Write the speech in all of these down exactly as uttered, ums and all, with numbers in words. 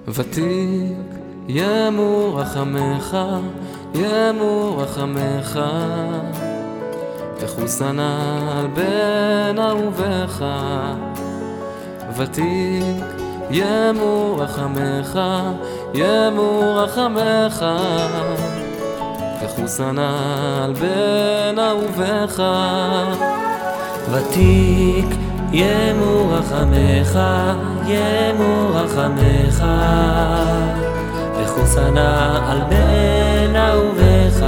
ותיק ימו רחמך, ימו רחמך, וחוסנה על בן אהובך. ותיק ימו רחמך, ימו רחמך, וחוסנה על בן אהובך. ותיק ימו רחמך, ימו רחמך, וחוסנה על בן אהובך.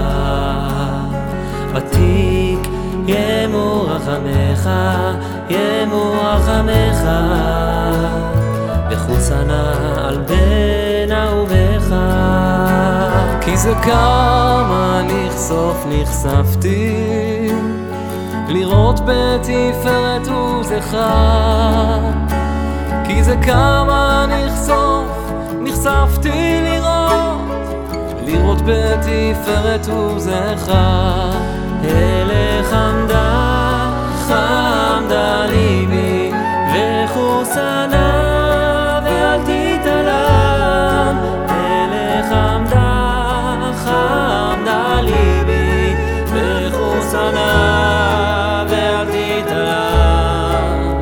ותיק ימו רחמך, ימו רחמך, וחוסנה על בן אהובך. כי זה כמה נחשוף נחשפתי לראות בתפארת עוזך. כי זה כמה נחשוף נחשפתי לראות לראות בתפארת עוזך. הלך עמדה חמדה ליבי, וחוסנה ואל תתעלם. הלך עמדה חמדה ליבי, וחוסנה ואל תתעלם.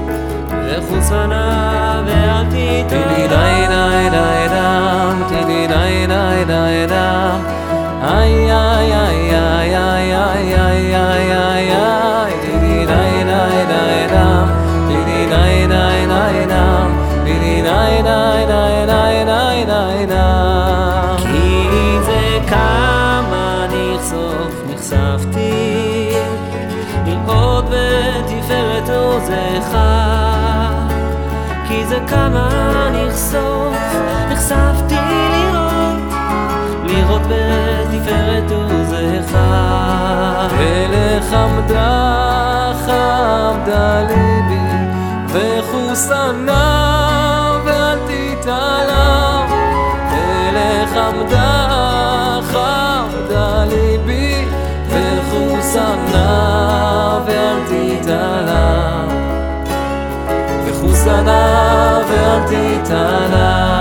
וחוסנה ואל תתעלם. די די די די דם, די די די די דם, איי איי איי איי איי איי איי איי איי איי, די די די די דם, די די די די דם, די די די די די די די דם. כי זה כמה נחשוף נחשפתי לראות בתפארת עוזך. כי זה כמה נחשוף נחשפתי לראות לראות בתפארת עוזך. הלך עמדה חמדה ליבי, וחוסנה ואל תתעלם. הלך עמדה חמדה ליבי, וחוסנה ואל תתעלם. וחוסנה ואל תתעלם.